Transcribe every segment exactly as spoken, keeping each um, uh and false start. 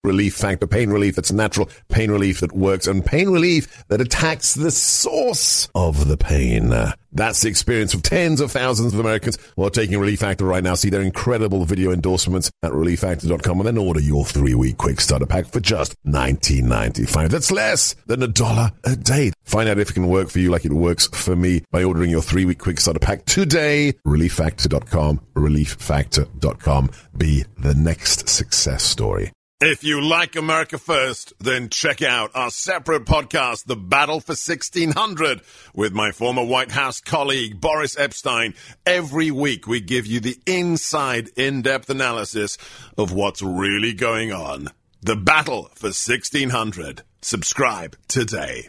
Relief Factor. Pain relief that's natural, pain relief that works, and pain relief that attacks the source of the pain. That's the experience of tens of thousands of Americans who are taking Relief Factor right now. See their incredible video endorsements at relief factor dot com and then order your three-week quick starter pack for just nineteen ninety-five. That's less than a dollar a day. Find out if it can work for you like it works for me by ordering your three-week quick starter pack today. relief factor dot com. relief factor dot com. Be the next success story. If you like America First, then check out our separate podcast, The Battle for sixteen hundred, with my former White House colleague, Boris Epstein. Every week, we give you the inside, in-depth analysis of what's really going on. The Battle for sixteen hundred. Subscribe today.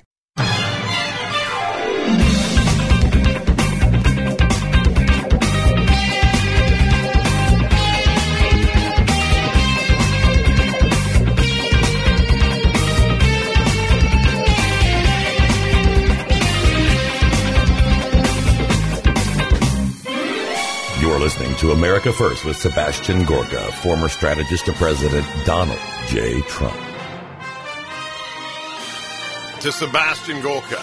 You're listening to America First with Sebastian Gorka, former strategist to President Donald J. Trump. To Sebastian Gorka,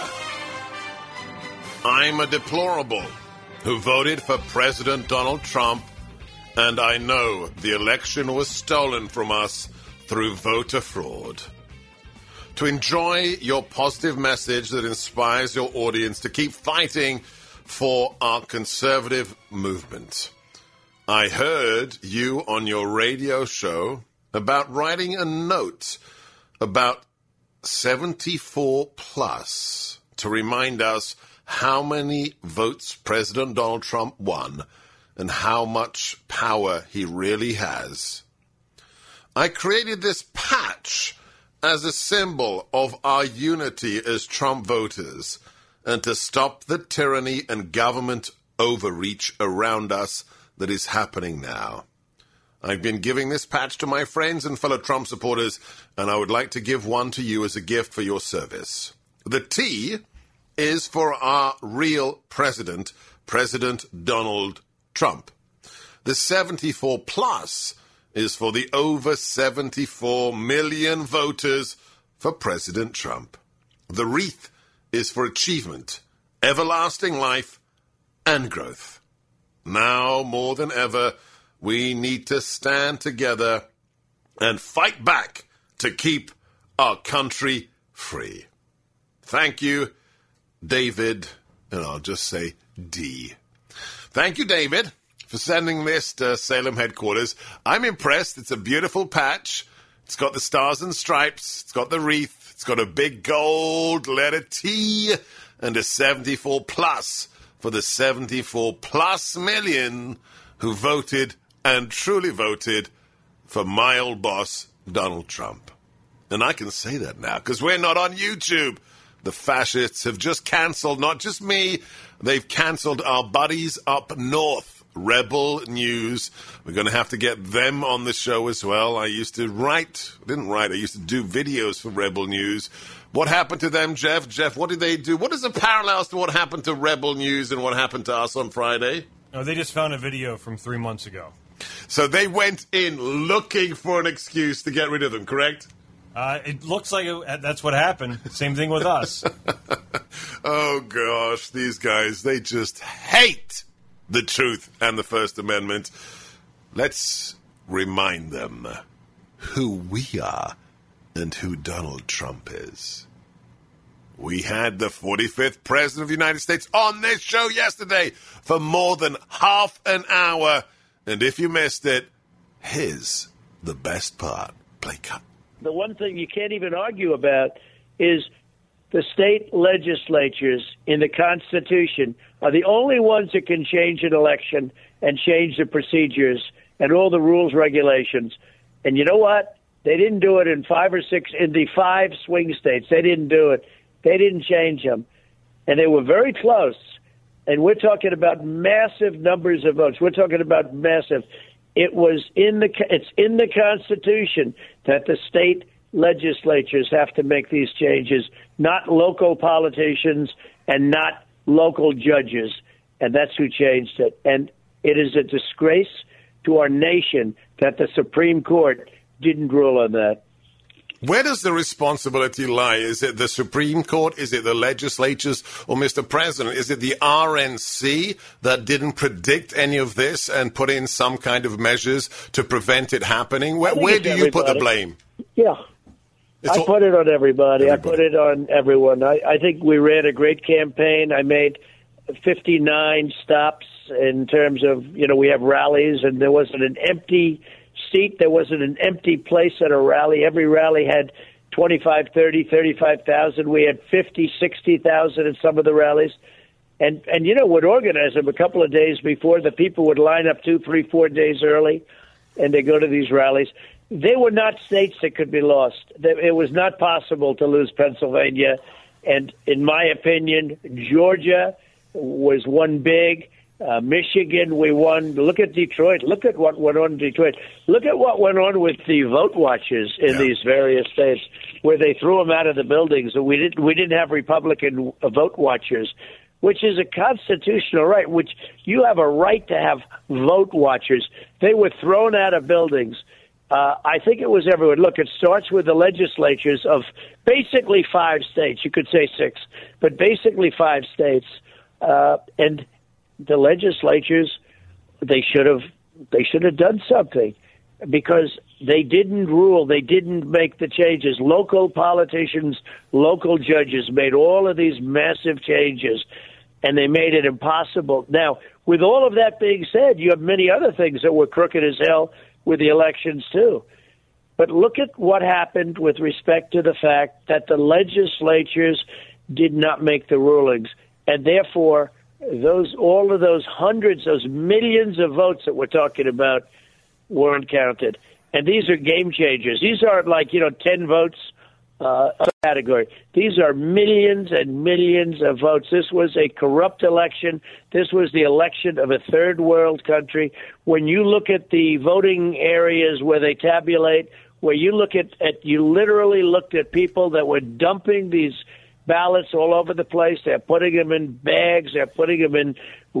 I'm a deplorable who voted for President Donald Trump, and I know the election was stolen from us through voter fraud. To enjoy your positive message that inspires your audience to keep fighting for our conservative movement, I heard you on your radio show about writing a note about seventy-four plus to remind us how many votes President Donald Trump won and how much power he really has. I created this patch as a symbol of our unity as Trump voters and to stop the tyranny and government overreach around us that is happening now. I've been giving this patch to my friends and fellow Trump supporters, and I would like to give one to you as a gift for your service. The T is for our real president, President Donald Trump. The seventy-four plus is for the over seventy-four million voters for President Trump. The wreath is for achievement, everlasting life, and growth. Now, more than ever, we need to stand together and fight back to keep our country free. Thank you, David, and I'll just say D. Thank you, David, for sending this to Salem headquarters. I'm impressed. It's a beautiful patch. It's got the stars and stripes. It's got the wreath. It's got a big gold letter T and a seventy-four plus for the seventy-four plus million who voted and truly voted for my old boss, Donald Trump. And I can say that now because we're not on YouTube. The fascists have just canceled, not just me, they've canceled our buddies up north. Rebel News. We're going to have to get them on the show as well. I used to write, I didn't write, I used to do videos for Rebel News. What happened to them, Jeff? Jeff, what did they do? What is the parallels to what happened to Rebel News and what happened to us on Friday? No, they just found a video from three months ago. So they went in looking for an excuse to get rid of them, correct? Uh, it looks like it, that's what happened. Same thing with us. Oh, gosh, these guys, they just hate the truth and the First Amendment. Let's remind them who we are and who Donald Trump is. We had the forty-fifth President of the United States on this show yesterday for more than half an hour. And if you missed it, here's the best part. Play cut. The one thing you can't even argue about is the state legislatures in the Constitution are the only ones that can change an election and change the procedures and all the rules, regulations. And you know what? They didn't do it in five or six, in the five swing states. They didn't do it. They didn't change them. And they were very close. And we're talking about massive numbers of votes. We're talking about massive. It was in the, it's in the Constitution that the state legislatures have to make these changes, not local politicians and not local judges. And that's who changed it. And it is a disgrace to our nation that the Supreme Court didn't rule on that. Where does the responsibility lie? Is it the Supreme Court? Is it the legislatures? Or, Mister President, is it the R N C that didn't predict any of this and put in some kind of measures to prevent it happening? Where, where do you put the blame? Yeah. It's I all, put it on everybody. everybody. I put it on everyone. I, I think we ran a great campaign. I made fifty-nine stops in terms of, you know, we have rallies, and there wasn't an empty seat. There wasn't an empty place at a rally. Every rally had twenty-five, thirty, thirty-five thousand. We had fifty, sixty thousand at some of the rallies. And, and you know, we'd organize them a couple of days before. The people would line up two, three, four days early, and they go to these rallies. They were not states that could be lost. It was not possible to lose Pennsylvania. And in my opinion, Georgia was one big. Uh, Michigan, we won. Look at Detroit. Look at what went on in Detroit. Look at what went on with the vote watchers in yeah. these various states, where they threw them out of the buildings. And we didn't. We didn't have Republican vote watchers, which is a constitutional right. Which you have a right to have vote watchers. They were thrown out of buildings. Uh, I think it was everyone. Look, it starts with the legislatures of basically five states. You could say six, but basically five states, uh, and. The legislatures, they should have they should have done something, because they didn't rule, they didn't make the changes. Local politicians, local judges made all of these massive changes, and they made it impossible. Now, with all of that being said, you have many other things that were crooked as hell with the elections too. But look at what happened with respect to the fact that the legislatures did not make the rulings, and therefore those all of those hundreds, those millions of votes that we're talking about weren't counted. And these are game changers. These aren't like, you know, ten votes uh, a category. These are millions and millions of votes. This was a corrupt election. This was the election of a third world country. When you look at the voting areas where they tabulate, where you look at, at you literally looked at people that were dumping these ballots all over the place. They're putting them in bags. They're putting them in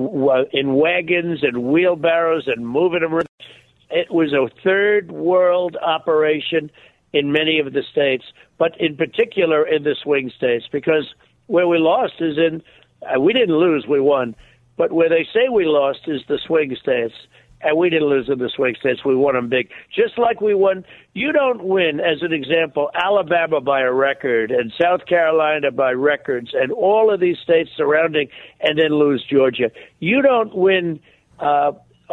in wagons and wheelbarrows and moving them around. It was a third world operation in many of the states, but in particular in the swing states, because where we lost is in, uh, we didn't lose, we won, but where they say we lost is the swing states. And we didn't lose in the swing states. We won them big. Just like we won, you don't win, as an example, Alabama by a record and South Carolina by records and all of these states surrounding, and then lose Georgia. You don't win uh,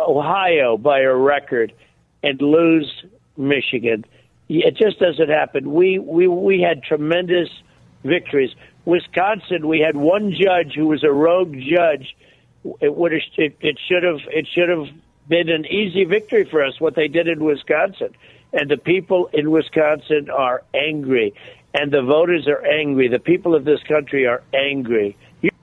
Ohio by a record and lose Michigan. It just doesn't happen. We, we, we had tremendous victories. Wisconsin, we had one judge who was a rogue judge. It would have, it, it should have, it should have been an easy victory for us, what they did in Wisconsin. And the people in Wisconsin are angry, and the voters are angry. The people of this country are angry. You-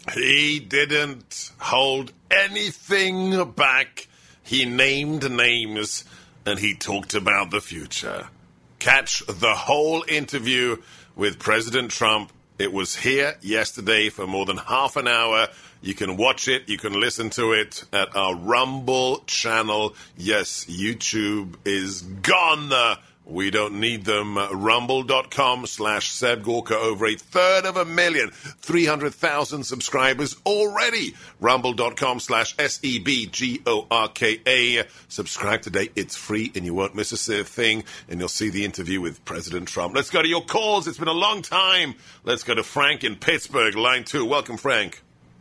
he didn't hold anything back. He named names, and he talked about the future. Catch the whole interview with President Trump. It was here yesterday for more than half an hour. You can watch it. You can listen to it at our Rumble channel. Yes, YouTube is gone. We don't need them. Rumble.com slash Seb Gorka. Over a third of a million. three hundred thousand subscribers already. Rumble.com slash S E B G O R K A. Subscribe today. It's free and you won't miss a thing. And you'll see the interview with President Trump. Let's go to your calls. It's been a long time. Let's go to Frank in Pittsburgh, line two. Welcome, Frank.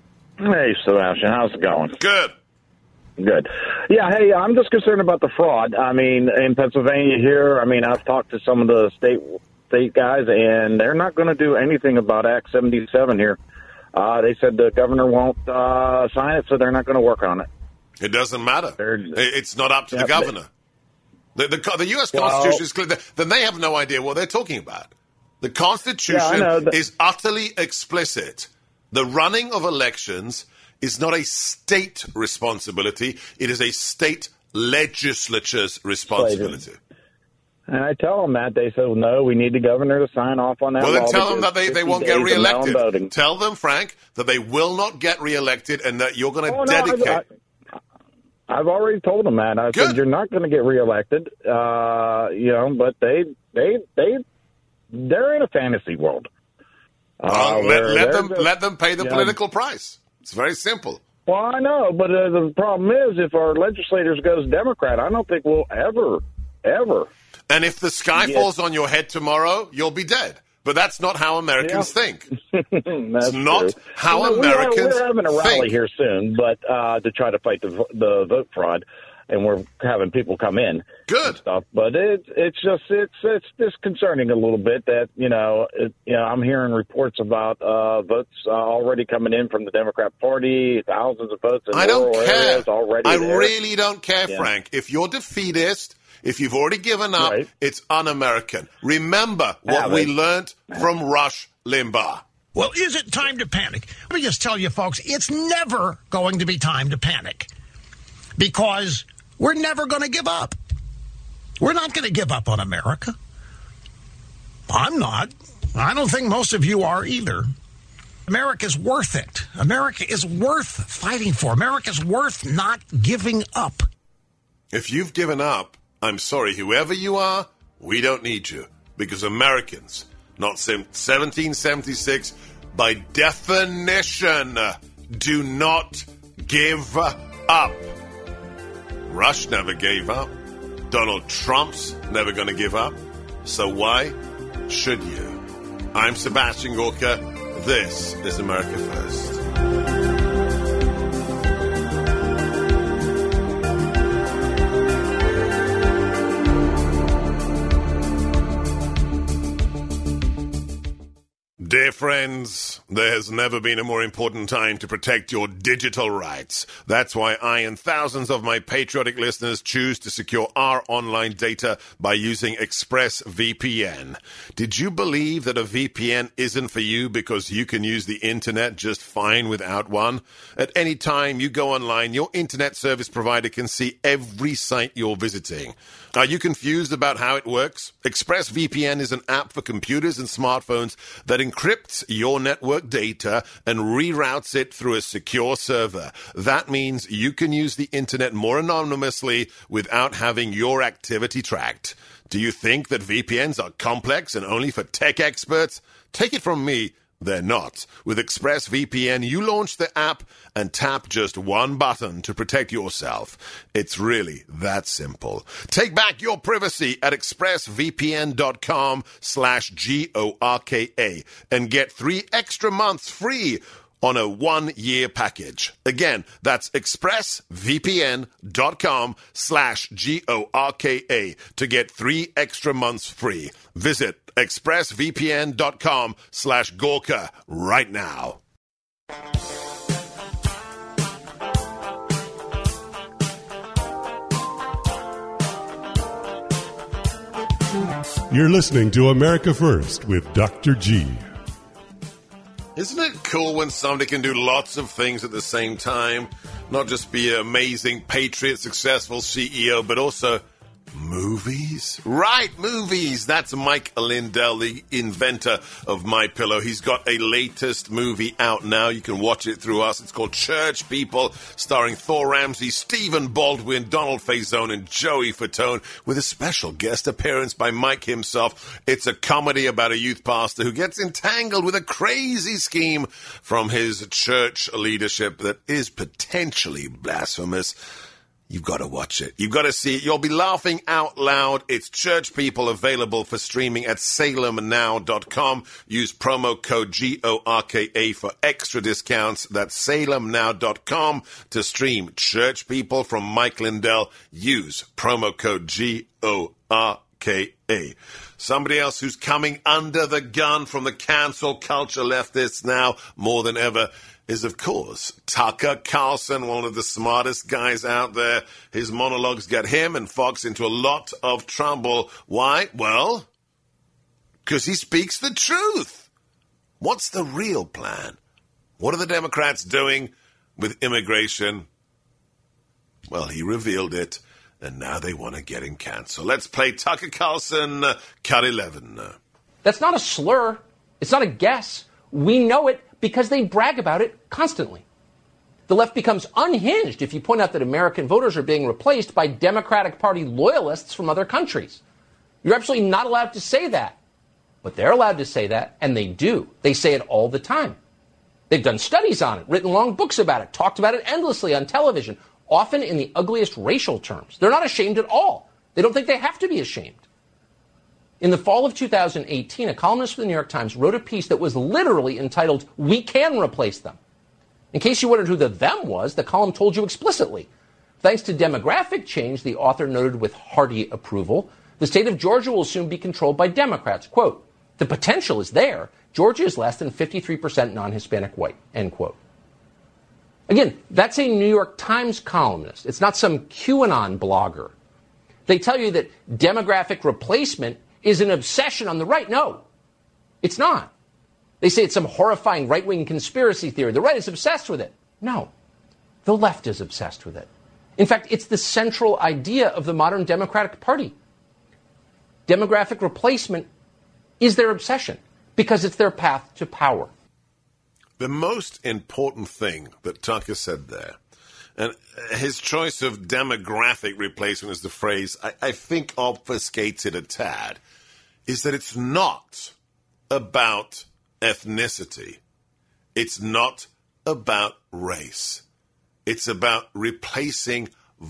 Hey, Sebastian. How's it going? Good. Good. Yeah, hey, I'm just concerned about the fraud. I mean, in Pennsylvania here, I mean, I've talked to some of the state state guys, and they're not going to do anything about Act seventy-seven here. Uh, they said the governor won't uh, sign it, so they're not going to work on it. It doesn't matter. They're, it's not up to yeah, the governor. They, the, the, the U S Constitution well, is clear. Then they have no idea what they're talking about. The Constitution yeah, is utterly explicit. The running of elections is not a state responsibility. It is a state legislature's responsibility. And I tell them that. They say, well, no, we need the governor to sign off on that. Well, then tell them that they, they won't get reelected. Tell them, Frank, that they will not get reelected and that you're going to oh, dedicate. No, I've, I've already told them that. I Good. said, you're not going to get reelected, uh, you know, but they, they, they, they're in a fantasy world. Uh, well, let, let them just, let them pay the yeah. political price. It's very simple. Well, I know, but uh, the problem is if our legislators goes Democrat, I don't think we'll ever, ever. And if the sky Yes. falls on your head tomorrow, you'll be dead. But that's not how Americans Yeah. think. That's It's not true. how You know, Americans we're, we're having a rally think. here soon, but uh, to try to fight the the vote fraud, and we're having people come in. Good. And stuff, but it's it's just it's it's disconcerting a little bit that you know it, you know I'm hearing reports about uh, votes uh, already coming in from the Democrat Party, thousands of votes in I don't rural care. areas already. I there. really don't care, Yeah. Frank. If you're defeatist, if you've already given up, Right. it's un-American. Remember what Have we it. learned from Rush Limbaugh. Well, is it time to panic? Let me just tell you, folks, it's never going to be time to panic because we're never going to give up. We're not going to give up on America. I'm not. I don't think most of you are either. America's worth it. America is worth fighting for. America's worth not giving up. If you've given up, I'm sorry, whoever you are, we don't need you. Because Americans, not since seventeen seventy-six, by definition, do not give up. Rush never gave up. Donald Trump's never going to give up. So why should you? I'm Sebastian Gorka. This is America First. Dear friends, there has never been a more important time to protect your digital rights. That's why I and thousands of my patriotic listeners choose to secure our online data by using ExpressVPN. Did you believe that a V P N isn't for you because you can use the internet just fine without one? At any time you go online, your internet service provider can see every site you're visiting. Are you confused about how it works? ExpressVPN is an app for computers and smartphones that encrypts your network data and reroutes it through a secure server. That means you can use the internet more anonymously without having your activity tracked. Do you think that V P Ns are complex and only for tech experts? Take it from me. They're not. With ExpressVPN, you launch the app and tap just one button to protect yourself. It's really that simple. Take back your privacy at expressvpn.com slash G-O-R-K-A and get three extra months free on a one-year package. Again, that's expressvpn.com slash G-O-R-K-A to get three extra months free. Visit expressvpn.com slash Gorka right now. You're listening to America First with Doctor G. Isn't it cool when somebody can do lots of things at the same time? Not just be an amazing patriot, successful C E O, but also movies? Right, movies. That's Mike Lindell, the inventor of MyPillow. He's got a latest movie out now. You can watch it through us. It's called Church People, starring Thor Ramsey, Stephen Baldwin, Donald Faison, and Joey Fatone, with a special guest appearance by Mike himself. It's a comedy about a youth pastor who gets entangled with a crazy scheme from his church leadership that is potentially blasphemous. You've got to watch it. You've got to see it. You'll be laughing out loud. It's Church People, available for streaming at salem now dot com. Use promo code G O R K A for extra discounts. That's salem now dot com to stream Church People from Mike Lindell. Use promo code G O R K A. Somebody else who's coming under the gun from the cancel culture leftists now more than ever is, of course, Tucker Carlson, one of the smartest guys out there. His monologues get him and Fox into a lot of trouble. Why? Well, because he speaks the truth. What's the real plan? What are the Democrats doing with immigration? Well, he revealed it, and now they want to get him canceled. Let's play Tucker Carlson, uh, cut eleven. That's not a slur. It's not a guess. We know it because they brag about it constantly. The left becomes unhinged if you point out that American voters are being replaced by Democratic Party loyalists from other countries. You're absolutely not allowed to say that. But they're allowed to say that, and they do. They say it all the time. They've done studies on it, written long books about it, talked about it endlessly on television, often in the ugliest racial terms. They're not ashamed at all. They don't think they have to be ashamed. In the fall of two thousand eighteen, a columnist for the New York Times wrote a piece that was literally entitled, "We Can Replace Them." In case you wondered who the them was, the column told you explicitly. Thanks to demographic change, the author noted with hearty approval, the state of Georgia will soon be controlled by Democrats. Quote, "The potential is there. Georgia is less than fifty-three percent non-Hispanic white," end quote. Again, that's a New York Times columnist. It's not some QAnon blogger. They tell you that demographic replacement is an obsession on the right. No, it's not. They say it's some horrifying right-wing conspiracy theory. The right is obsessed with it. No, the left is obsessed with it. In fact, it's the central idea of the modern Democratic Party. Demographic replacement is their obsession because it's their path to power. The most important thing that Tucker said there, and his choice of demographic replacement as the phrase, I, I think obfuscates it a tad, is that it's not about ethnicity. It's not about race. It's about replacing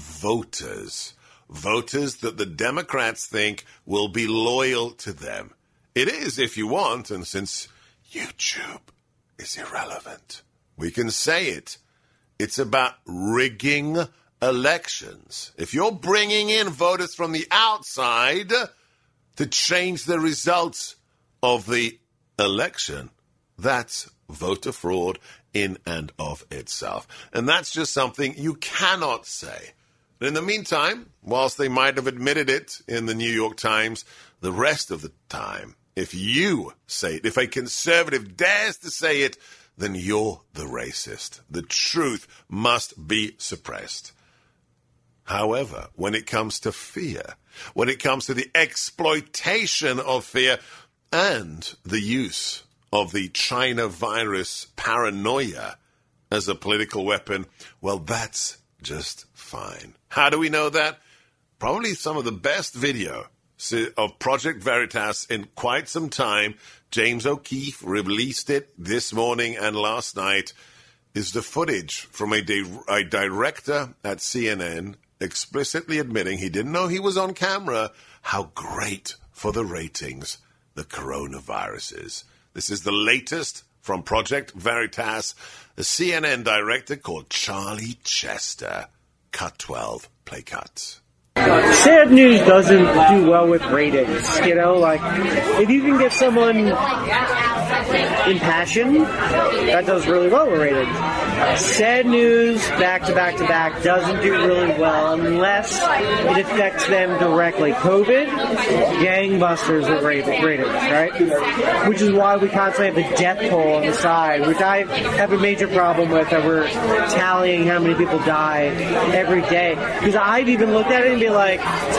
voters. Voters that the Democrats think will be loyal to them. It is, if you want, and since YouTube is irrelevant, we can say it. It's about rigging elections. If you're bringing in voters from the outside to change the results of the election, that's voter fraud in and of itself. And that's just something you cannot say. In the meantime, whilst they might have admitted it in the New York Times, the rest of the time, if you say it, if a conservative dares to say it, then you're the racist. The truth must be suppressed. However, when it comes to fear, when it comes to the exploitation of fear and the use of the China virus paranoia as a political weapon, well, that's just fine. How do we know that? Probably some of the best video of Project Veritas in quite some time. James O'Keefe released it this morning and last night. Is the footage from a, di- a director at C N N explicitly admitting he didn't know he was on camera, how great for the ratings the coronavirus is. This is the latest from Project Veritas. A C N N director called Charlie Chester. Cut twelve, play cut. Sad news doesn't do well with ratings, you know, like, if you can get someone impassioned, that does really well with ratings. Sad news, back to back to back, doesn't do really well unless it affects them directly. COVID, gangbusters with ratings, right? Which is why we constantly have the death toll on the side, which I have a major problem with, that we're tallying how many people die every day. Because I've even looked at it and be like,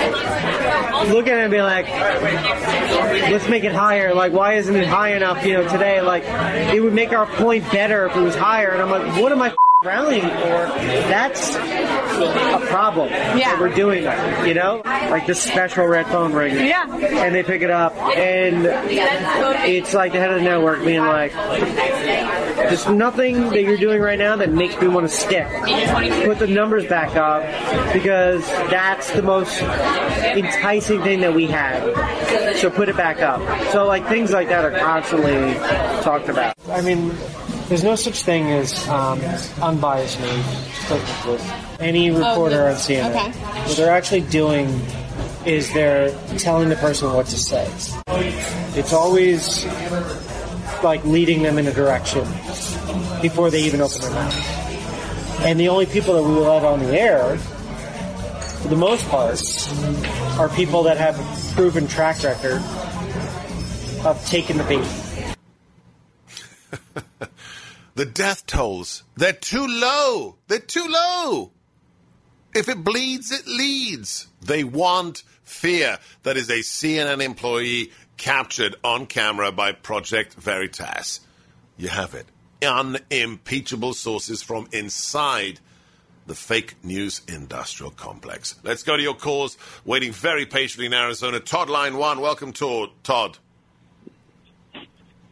look at it and be like, let's make it higher. Like, why isn't it high enough, you know, today? Like, it would make our point better if it was higher. And I'm like, what am I rallying for? That's a problem. Yeah. That we're doing that, you know? Like this special red phone ring. Yeah. And they pick it up, and it's like the head of the network being like, there's nothing that you're doing right now that makes me want to stick. Put the numbers back up, because that's the most enticing thing that we have. So put it back up. So like things like that are constantly talked about. I mean, there's no such thing as um, unbiased news. Just doesn't exist. Any reporter oh, on C N N, okay. what they're actually doing is they're telling the person what to say. It's always like leading them in a direction before they even open their mouth. And the only people that we will let on the air, for the most part, are people that have a proven track record of taking the bait. The death tolls, they're too low. They're too low. If it bleeds, it leads. They want fear. That is a C N N employee captured on camera by Project Veritas. You have it. Unimpeachable sources from inside the fake news industrial complex. Let's go to your calls. Waiting very patiently in Arizona. Todd, line one. Welcome, Todd. Todd.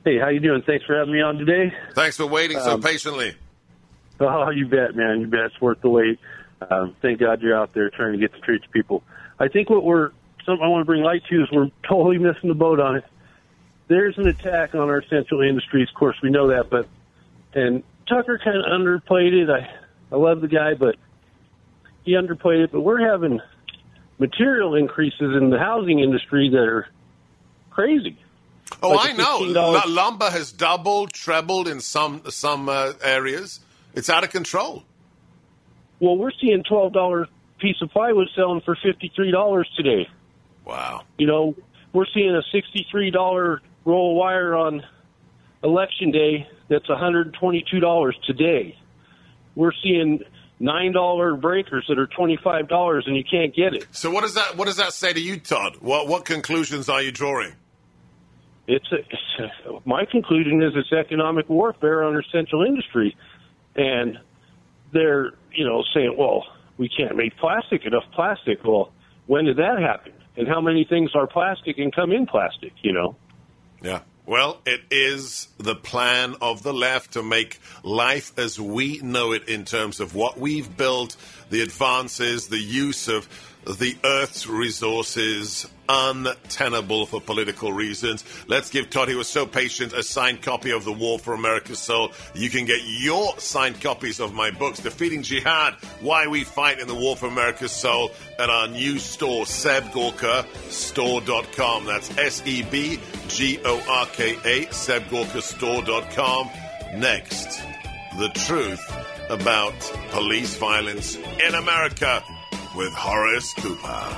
Hey, how you doing? Thanks for having me on today. Thanks for waiting so Um, patiently. Oh, you bet, man. You bet. It's worth the wait. Um, thank God you're out there trying to get the truth to people. I think what we're, something I want to bring light to is we're totally missing the boat on it. There's an attack on our essential industries. Of course, we know that, but, and Tucker kind of underplayed it. I, I love the guy, but he underplayed it. But we're having material increases in the housing industry that are crazy. Oh, Like I a know. fifteen dollars L- lumber has doubled, trebled in some some uh, areas. It's out of control. Well, we're seeing twelve dollars piece of plywood selling for fifty-three dollars today. Wow. You know, we're seeing a sixty-three dollars roll of wire on election day that's one hundred twenty-two dollars today. We're seeing nine dollars breakers that are twenty-five dollars and you can't get it. So what does that what does that say to you, Todd? What what conclusions are you drawing? It's, a, it's a, my conclusion is it's economic warfare on our essential industry. And they're, you know, saying, well, we can't make plastic, enough plastic. Well, when did that happen? And how many things are plastic and come in plastic, you know? Yeah. Well, it is the plan of the left to make life as we know it in terms of what we've built, the advances, the use of the Earth's resources, untenable for political reasons. Let's give Todd, who was so patient, a signed copy of The War for America's Soul. You can get your signed copies of my books, Defeating Jihad, Why We Fight in the War for America's Soul, at our new store, Seb Gorka Store dot com. That's S E B G O R K A, Seb Gorka Store dot com. Next, the truth about police violence in America with Horace Cooper.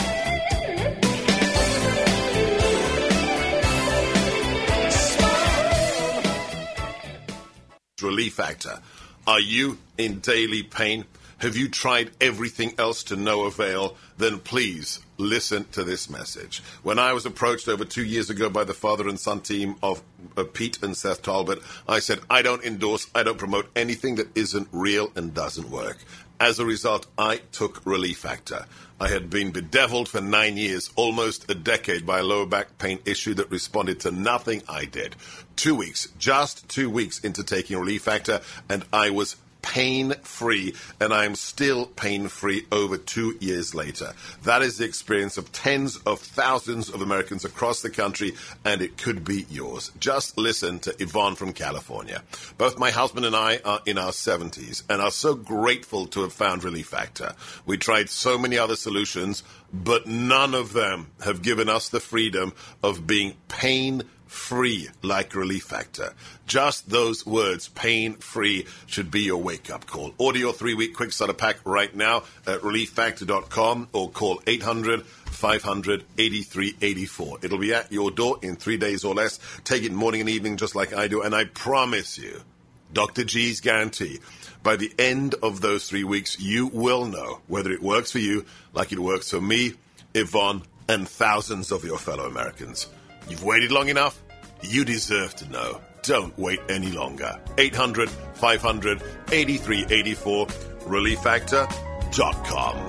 Relief Factor. Are you in daily pain? Have you tried everything else to no avail? Then please listen to this message. When I was approached over two years ago by the father and son team of uh, Pete and Seth Talbot, I said, I don't endorse, I don't promote anything that isn't real and doesn't work. As a result, I took Relief Factor. I had been bedeviled for nine years, almost a decade, by a lower back pain issue that responded to nothing I did. Two weeks, just two weeks into taking Relief Factor, and I was pain-free, and I am still pain-free over two years later. That is the experience of tens of thousands of Americans across the country, and it could be yours. Just listen to Yvonne from California. Both my husband and I are in our seventies and are so grateful to have found Relief Factor. We tried so many other solutions, but none of them have given us the freedom of being pain-free. Free like Relief Factor. Just those words, pain-free, should be your wake-up call. Order your three-week quick starter pack right now at relief factor dot com or call eight hundred, five hundred, eighty-three eighty-four. It'll be at your door in three days or less. Take it morning and evening just like I do, and I promise you, Doctor G's guarantee, by the end of those three weeks, you will know whether it works for you like it works for me, Yvonne, and thousands of your fellow Americans. You've waited long enough? You deserve to know. Don't wait any longer. eight hundred, five hundred, eighty-three eighty-four, relief factor dot com.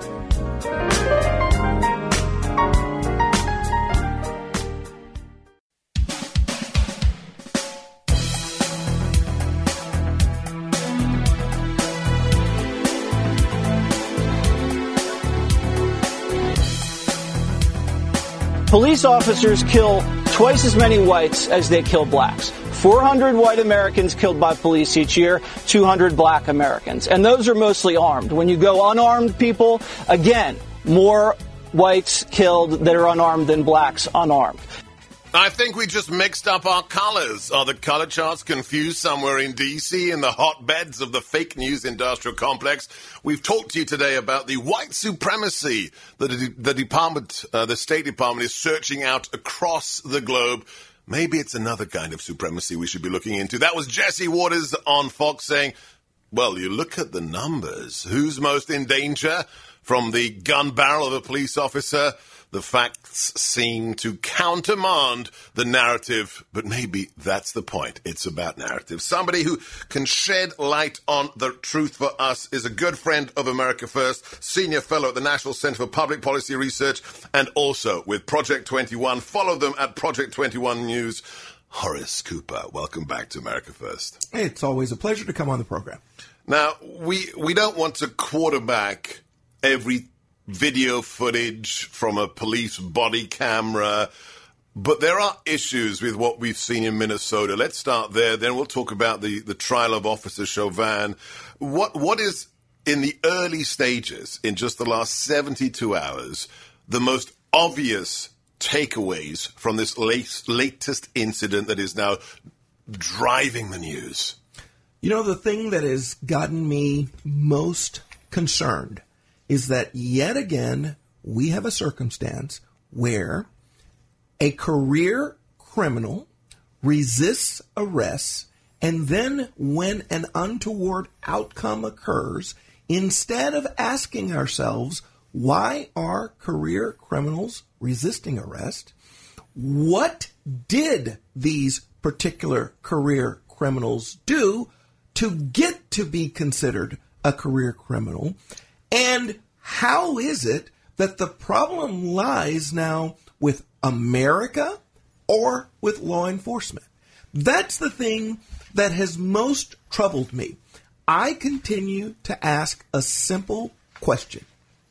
Police officers kill twice as many whites as they kill blacks. four hundred white Americans killed by police each year, two hundred black Americans. And those are mostly armed. When you go unarmed people, again, more whites killed that are unarmed than blacks unarmed. I think we just mixed up our colors. Are the color charts confused somewhere in D C in the hotbeds of the fake news industrial complex? We've talked to you today about the white supremacy that the, the department, uh, the State Department is searching out across the globe. Maybe it's another kind of supremacy we should be looking into. That was Jesse Waters on Fox saying, well, you look at the numbers. Who's most in danger? From the gun barrel of a police officer, the facts seem to countermand the narrative, but maybe that's the point. It's about narrative. Somebody who can shed light on the truth for us is a good friend of America First, senior fellow at the National Center for Public Policy Research, and also with Project twenty-one. Follow them at Project twenty-one News. Horace Cooper. Welcome back to America First. It's always a pleasure to come on the program. Now, we we don't want to quarterback every video footage from a police body camera, but there are issues with what we've seen in Minnesota. Let's start there, then we'll talk about the, the trial of Officer Chauvin. What What is, in the early stages, in just the last seventy-two hours, the most obvious takeaways from this late, latest incident that is now driving the news? You know, the thing that has gotten me most concerned is that yet again we have a circumstance where a career criminal resists arrest, and then when an untoward outcome occurs, instead of asking ourselves, why are career criminals resisting arrest? What did these particular career criminals do to get to be considered a career criminal? And how is it that the problem lies now with America or with law enforcement? That's the thing that has most troubled me. I continue to ask a simple question.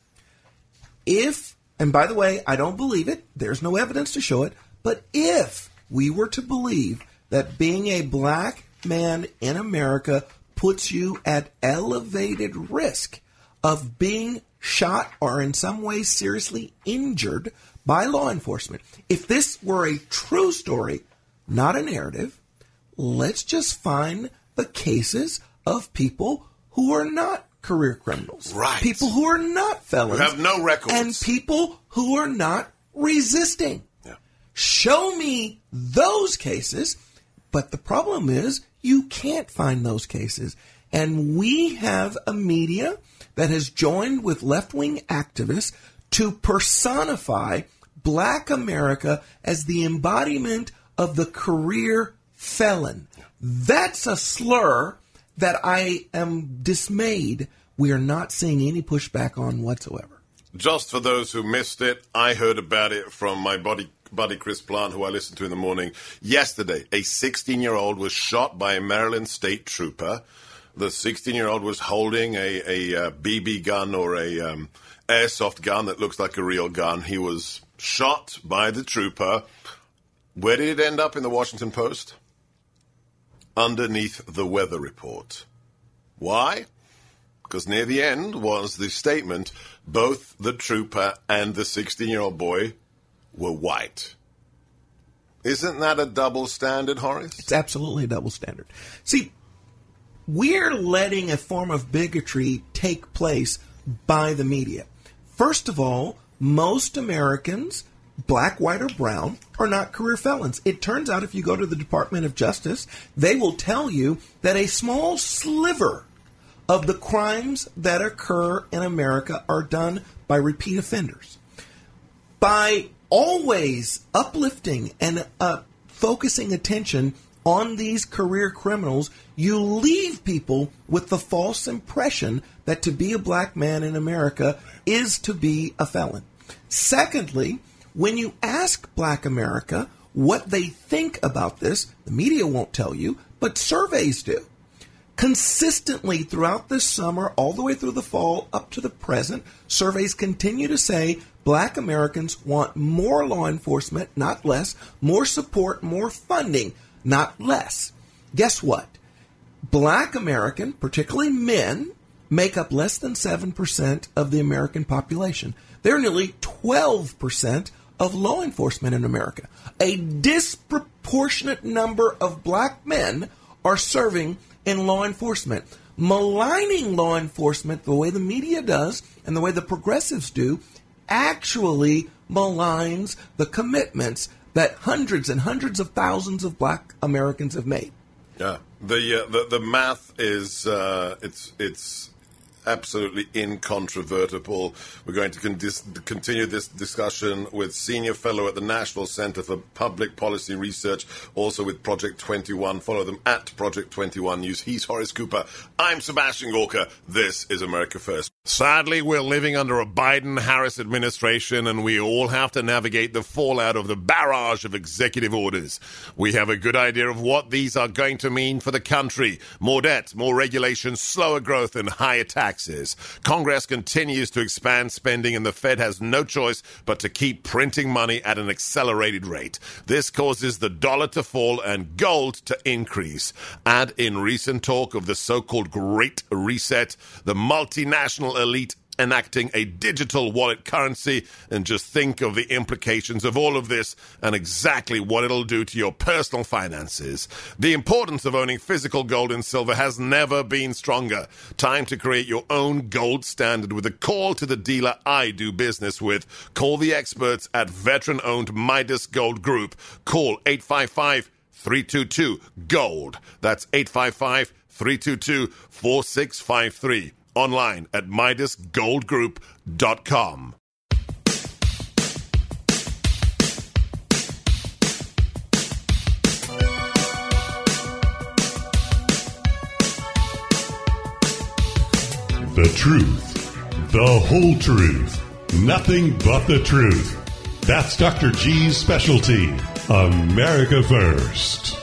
If, and by the way, I don't believe it, there's no evidence to show it, but if we were to believe that being a black man in America puts you at elevated risk of being shot or in some way seriously injured by law enforcement, if this were a true story, not a narrative, let's just find the cases of people who are not career criminals. Right. People who are not felons. Who have no records. And people who are not resisting. Yeah. Show me those cases. But the problem is you can't find those cases. And we have a media that has joined with left-wing activists to personify black America as the embodiment of the career felon. That's a slur that I am dismayed we are not seeing any pushback on whatsoever. Just for those who missed it, I heard about it from my buddy, buddy Chris Plant, who I listened to in the morning. Yesterday, a sixteen-year-old was shot by a Maryland state trooper. The sixteen-year-old was holding a, a, a B B gun or a um, airsoft gun that looks like a real gun. He was shot by the trooper. Where did it end up in the Washington Post? Underneath the weather report. Why? Because near the end was the statement, both the trooper and the sixteen-year-old boy were white. Isn't that a double standard, Horace? It's absolutely a double standard. See, we're letting a form of bigotry take place by the media. First of all, most Americans, black, white, or brown, are not career felons. It turns out if you go to the Department of Justice, they will tell you that a small sliver of the crimes that occur in America are done by repeat offenders. By always uplifting and uh, focusing attention on these career criminals, you leave people with the false impression that to be a black man in America is to be a felon. Secondly, when you ask black America what they think about this, the media won't tell you, but surveys do. Consistently throughout this summer, all the way through the fall, up to the present, surveys continue to say black Americans want more law enforcement, not less, more support, more funding, not less. Guess what? Black American, particularly men, make up less than seven percent of the American population. They're nearly twelve percent of law enforcement in America. A disproportionate number of black men are serving in law enforcement. Maligning law enforcement the way the media does and the way the progressives do actually maligns the commitments that hundreds and hundreds of thousands of black Americans have made. Yeah, the uh, the, the math is uh, it's it's absolutely incontrovertible. We're going to con- dis- continue this discussion with Senior Fellow at the National Center for Public Policy Research, also with Project twenty-one. Follow them at Project twenty-one News. He's Horace Cooper. I'm Sebastian Gorka. This is America First. Sadly, we're living under a Biden-Harris administration, and we all have to navigate the fallout of the barrage of executive orders. We have a good idea of what these are going to mean for the country. More debt, more regulation, slower growth, and higher taxes. Congress continues to expand spending, and the Fed has no choice but to keep printing money at an accelerated rate. This causes the dollar to fall and gold to increase. Add in recent talk of the so-called Great Reset, the multinational elite enacting a digital wallet currency, and just think of the implications of all of this and exactly what it'll do to your personal finances. The importance of owning physical gold and silver has never been stronger. Time to create your own gold standard with a call to the dealer I do business with. Call the experts at veteran-owned Midas Gold Group. Call eight five five, three two two, GOLD. That's eight five five, three two two, four six five three. Online at Midas Gold Group dot com. The truth, the whole truth, nothing but the truth. That's Doctor G's specialty. America First.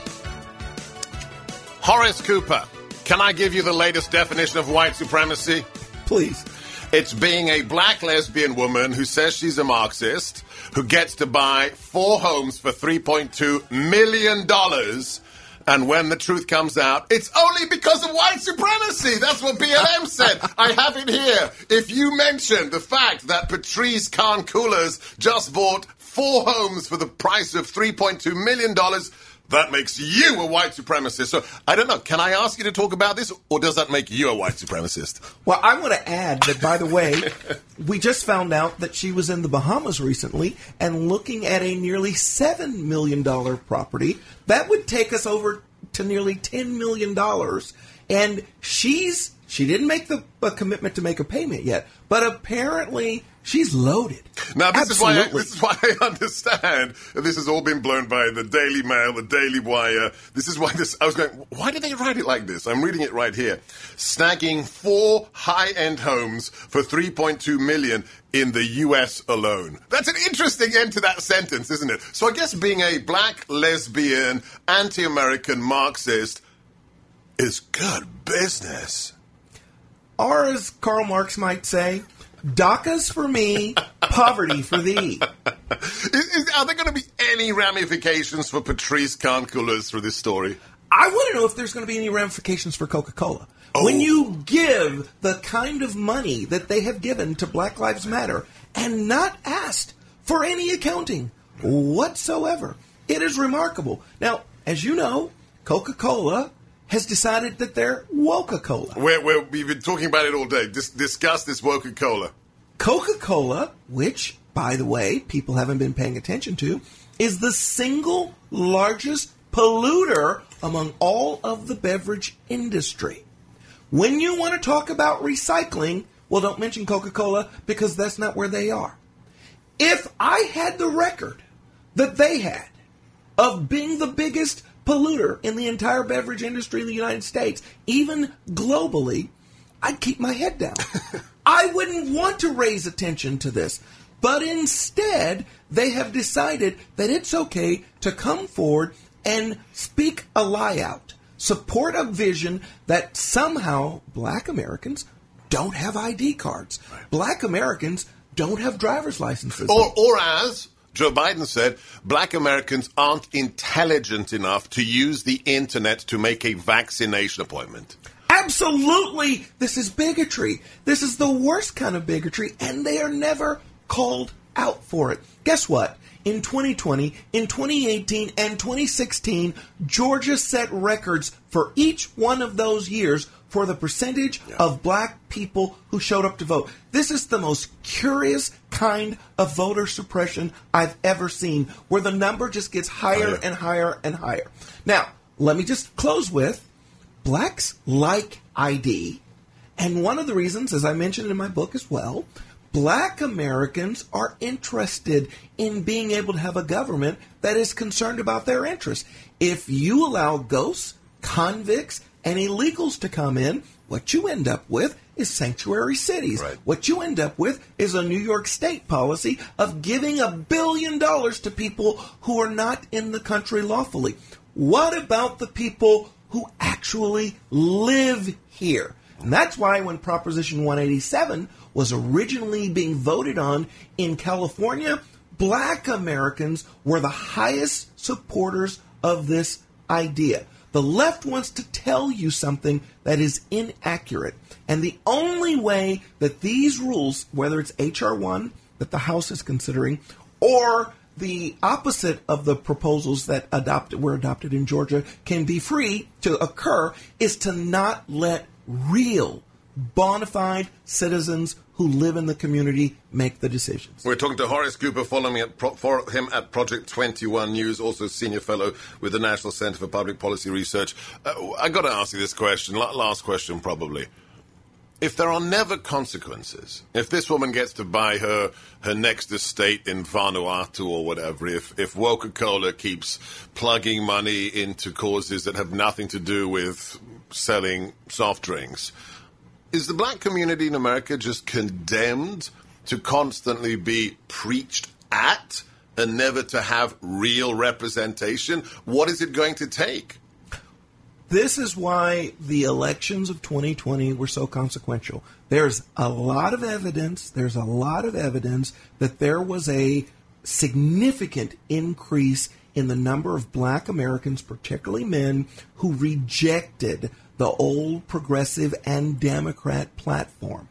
Horace Cooper, can I give you the latest definition of white supremacy? Please. It's being a black lesbian woman who says she's a Marxist, who gets to buy four homes for three point two million dollars, and when the truth comes out, it's only because of white supremacy. That's what B L M said. I have it here. If you mention the fact that Patrisse Khan-Coolers just bought four homes for the price of three point two million dollars, that makes you a white supremacist. So, I don't know, can I ask you to talk about this, or does that make you a white supremacist? Well, I want to add that, by the way, we just found out that she was in the Bahamas recently and looking at a nearly seven million dollars property. That would take us over to nearly ten million dollars. And she's, she didn't make the a commitment to make a payment yet, but apparently she's loaded. Now, this Absolutely. is why I, this is why I understand that this has all been blown by the Daily Mail, the Daily Wire. This is why this. I was going, why did they write it like this? I'm reading it right here. Snagging four high-end homes for three point two million dollars in the U S alone. That's an interesting end to that sentence, isn't it? So I guess being a black, lesbian, anti-American Marxist is good business. Or, as Karl Marx might say, DACA's for me, poverty for thee. Is, is, are there going to be any ramifications for Patrisse Khan-Coolers for this story? I want to know if there's going to be any ramifications for Coca-Cola. Oh. When you give the kind of money that they have given to Black Lives Matter and not asked for any accounting whatsoever, it is remarkable. Now, as you know, Coca-Cola has decided that they're Woca-Cola. We're, we're, we've been talking about it all day. Dis- discuss this Woca-Cola. Coca-Cola, which, by the way, people haven't been paying attention to, is the single largest polluter among all of the beverage industry. When you want to talk about recycling, well, don't mention Coca-Cola because that's not where they are. If I had the record that they had of being the biggest polluter in the entire beverage industry in the United States, even globally, I'd keep my head down. I wouldn't want to raise attention to this. But instead, they have decided that it's okay to come forward and speak a lie out. Support a vision that somehow black Americans don't have I D cards. Black Americans don't have driver's licenses. Or, or as Joe Biden said, black Americans aren't intelligent enough to use the internet to make a vaccination appointment. Absolutely. This is bigotry. This is the worst kind of bigotry, and they are never called out for it. Guess what? In twenty twenty, in twenty eighteen, and twenty sixteen, Georgia set records for each one of those years for the percentage yeah. of black people who showed up to vote. This is the most curious kind of voter suppression I've ever seen, where the number just gets higher oh, yeah. and higher and higher. Now, let me just close with, blacks like I D, and one of the reasons, as I mentioned in my book as well, black Americans are interested in being able to have a government that is concerned about their interests. If you allow ghosts, convicts, and illegals to come in, what you end up with is sanctuary cities. Right. What you end up with is a New York State policy of giving a billion dollars to people who are not in the country lawfully. What about the people who actually live here? And that's why when Proposition one eighty-seven was originally being voted on in California, black Americans were the highest supporters of this idea. The left wants to tell you something that is inaccurate. And the only way that these rules, whether it's H R one that the House is considering, or the opposite of the proposals that adopted, were adopted in Georgia, can be free to occur, is to not let real, bona fide citizens who live in the community make the decisions. We're talking to Horace Cooper, following at Pro- for him at Project twenty-one News, also senior fellow with the National Center for Public Policy Research. Uh, I got to ask you this question, last question probably. If there are never consequences, if this woman gets to buy her, her next estate in Vanuatu or whatever, if, if Coca-Cola keeps plugging money into causes that have nothing to do with selling soft drinks, is the black community in America just condemned to constantly be preached at and never to have real representation? What is it going to take? This is why the elections of twenty twenty were so consequential. There's a lot of evidence, there's a lot of evidence that there was a significant increase in the number of black Americans, particularly men, who rejected the old progressive and Democrat platform.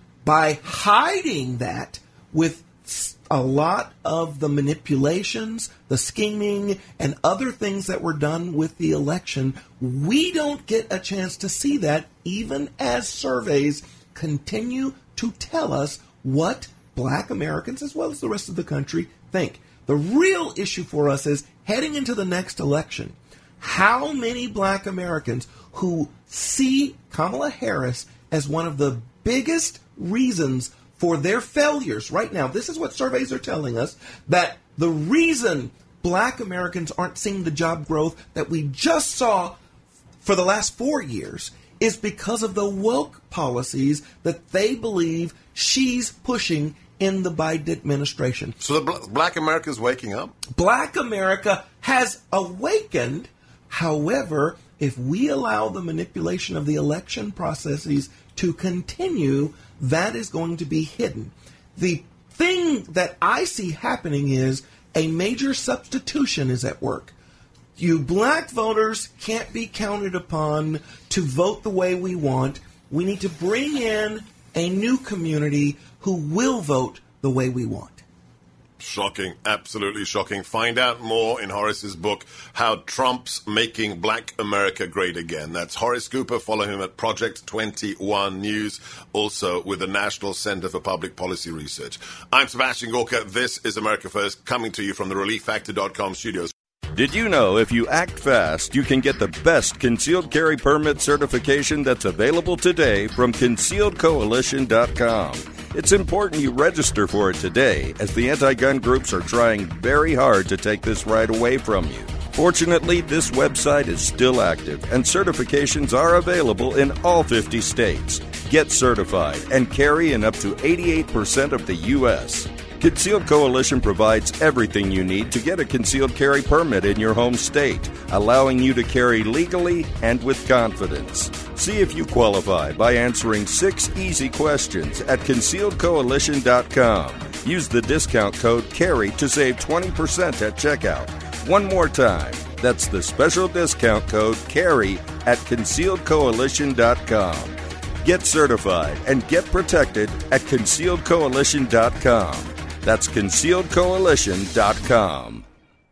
By hiding that with a lot of the manipulations, the scheming, and other things that were done with the election, we don't get a chance to see that, even as surveys continue to tell us what black Americans, as well as the rest of the country, think. The real issue for us is, heading into the next election, how many black Americans who see Kamala Harris as one of the biggest reasons for their failures right now. This is what surveys are telling us, that the reason black Americans aren't seeing the job growth that we just saw for the last four years is because of the woke policies that they believe she's pushing in the Biden administration. So the bl- black America is waking up? Black America has awakened. However, if we allow the manipulation of the election processes to continue, that is going to be hidden. The thing that I see happening is a major substitution is at work. You black voters can't be counted upon to vote the way we want. We need to bring in a new community who will vote the way we want. Shocking, absolutely shocking. Find out more in Horace's book, How Trump's Making Black America Great Again. That's Horace Cooper. Follow him at Project twenty-one News, also with the National Center for Public Policy Research. I'm Sebastian Gorka. This is America First, coming to you from the relief factor dot com studios. Did you know if you act fast, you can get the best concealed carry permit certification that's available today from concealed coalition dot com? It's important you register for it today, as the anti-gun groups are trying very hard to take this right away from you. Fortunately, this website is still active, and certifications are available in all fifty states. Get certified and carry in up to eighty-eight percent of the U S Concealed Coalition provides everything you need to get a concealed carry permit in your home state, allowing you to carry legally and with confidence. See if you qualify by answering six easy questions at concealed coalition dot com. Use the discount code CARRY to save twenty percent at checkout. One more time, that's the special discount code CARRY at concealed coalition dot com. Get certified and get protected at concealed coalition dot com. That's concealed coalition dot com.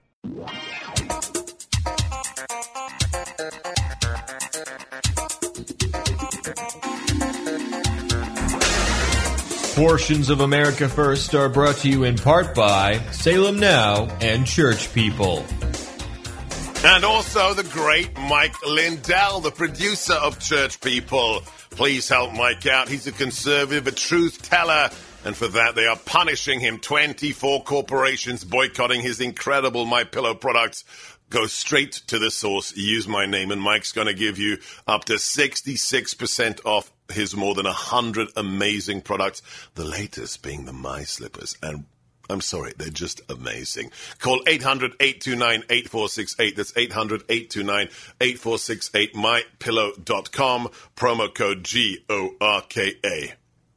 Portions of America First are brought to you in part by Salem Now and Church People. And also the great Mike Lindell, the producer of Church People. Please help Mike out. He's a conservative, a truth teller. And for that, they are punishing him. twenty-four corporations boycotting his incredible MyPillow products. Go straight to the source, use my name, and Mike's going to give you up to sixty-six percent off his more than one hundred amazing products, the latest being the My Slippers. And I'm sorry, they're just amazing. Call eight hundred, eight two nine, eight four six eight. That's eight hundred, eight two nine, eight four six eight, my pillow dot com, promo code G O R K A.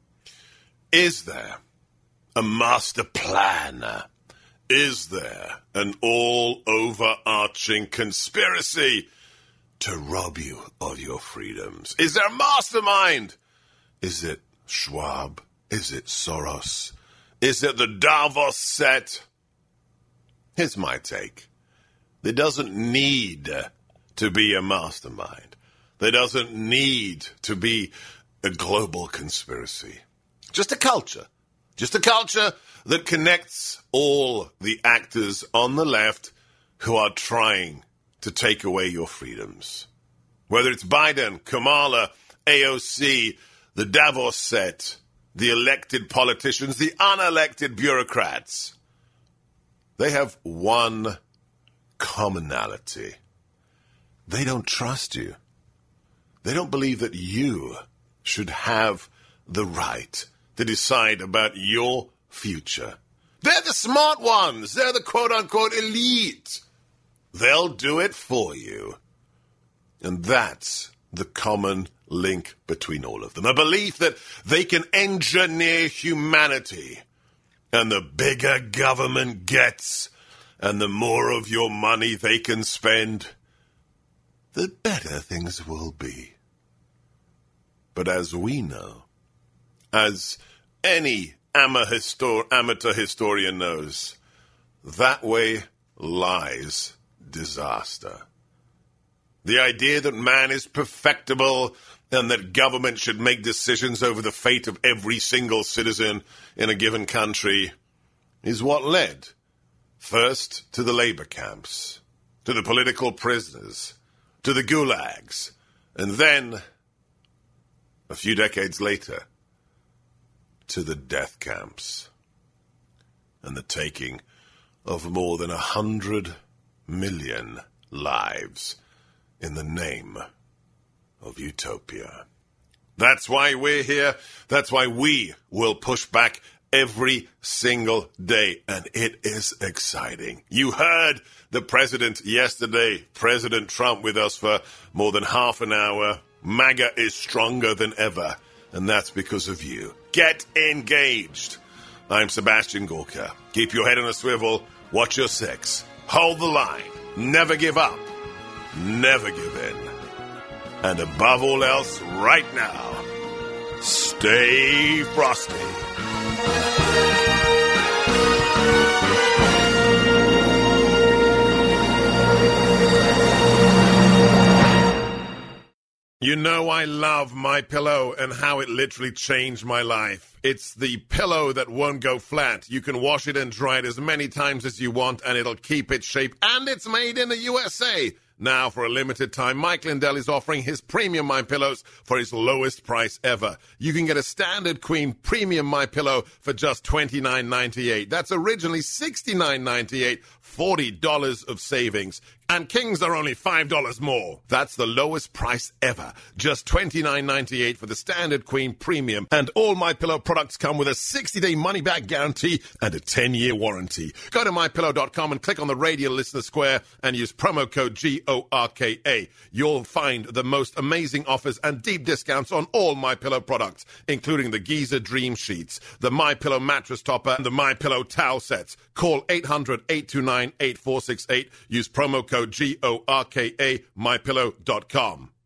Is there a master plan? Is there an all-overarching conspiracy to rob you of your freedoms? Is there a mastermind? Is it Schwab? Is it Soros? Is it the Davos set? Here's my take. There doesn't need to be a mastermind. There doesn't need to be a global conspiracy. Just a culture. Just a culture that connects all the actors on the left who are trying to take away your freedoms. Whether it's Biden, Kamala, A O C, the Davos set, the elected politicians, the unelected bureaucrats. They have one commonality. They don't trust you. They don't believe that you should have the right to decide about your future. They're the smart ones. They're the quote-unquote elite. They'll do it for you. And that's the common link between all of them. A belief that they can engineer humanity. And the bigger government gets, and the more of your money they can spend, the better things will be. But as we know, as any amateur historian knows, that way lies disaster. The idea that man is perfectible and that government should make decisions over the fate of every single citizen in a given country is what led first to the labor camps, to the political prisoners, to the gulags, and then, a few decades later, to the death camps and the taking of more than a hundred million lives in the name of utopia. That's why we're here. That's why we will push back every single day, and it is exciting. You heard the president yesterday, President Trump, with us for more than half an hour. MAGA is stronger than ever, and that's because of you. Get engaged. I'm Sebastian Gorka. Keep your head on a swivel. Watch your six. Hold the line. Never give up. Never give in. And above all else, right now, stay frosty. You know I love MyPillow and how it literally changed my life. It's the pillow that won't go flat. You can wash it and dry it as many times as you want, and it'll keep its shape. And it's made in the U S A. Now, for a limited time, Mike Lindell is offering his premium MyPillows for his lowest price ever. You can get a standard queen premium MyPillow for just twenty-nine ninety-eight. That's originally sixty-nine ninety-eight, forty dollars of savings. And kings are only five dollars more. That's the lowest price ever. Just twenty-nine ninety-eight for the standard queen premium. And all MyPillow products come with a sixty-day money-back guarantee and a ten-year warranty. Go to my pillow dot com and click on the radio listener square and use promo code G O R K A. You'll find the most amazing offers and deep discounts on all MyPillow products, including the Giza Dream Sheets, the MyPillow mattress topper, and the MyPillow towel sets. Call eight hundred, eight two nine, eight four six eight. Use promo code G O R K A, my pillow dot com.